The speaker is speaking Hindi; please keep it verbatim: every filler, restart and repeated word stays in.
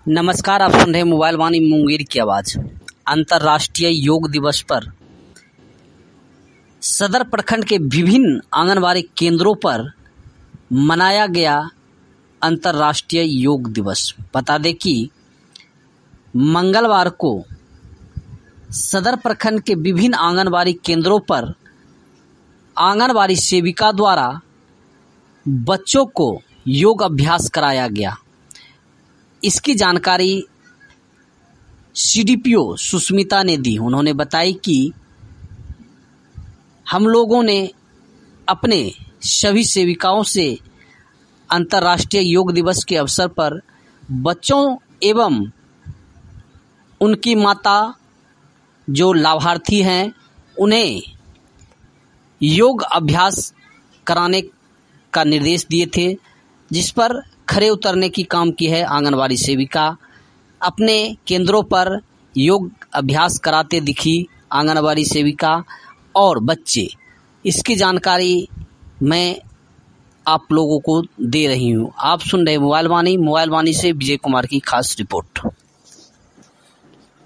नमस्कार, आप सुन रहे हैं मोबाइल वाणी मुंगेर की आवाज। अंतर्राष्ट्रीय योग दिवस पर सदर प्रखंड के विभिन्न आंगनबाड़ी केंद्रों पर मनाया गया अंतर्राष्ट्रीय योग दिवस। बता दें कि मंगलवार को सदर प्रखंड के विभिन्न आंगनबाड़ी केंद्रों पर आंगनबाड़ी सेविका द्वारा बच्चों को योग अभ्यास कराया गया। इसकी जानकारी सीडीपीओ सुष्मिता ने दी। उन्होंने बताई कि हम लोगों ने अपने सभी सेविकाओं से अंतर्राष्ट्रीय योग दिवस के अवसर पर बच्चों एवं उनकी माता जो लाभार्थी हैं उन्हें योग अभ्यास कराने का निर्देश दिए थे, जिस पर खरे उतरने की काम की है। आंगनबाड़ी सेविका अपने केंद्रों पर योग अभ्यास कराते दिखी। आंगनबाड़ी सेविका और बच्चे, इसकी जानकारी मैं आप लोगों को दे रही हूँ। आप सुन रहे मोबाइल वाणी। मोबाइल वाणी से विजय कुमार की खास रिपोर्ट।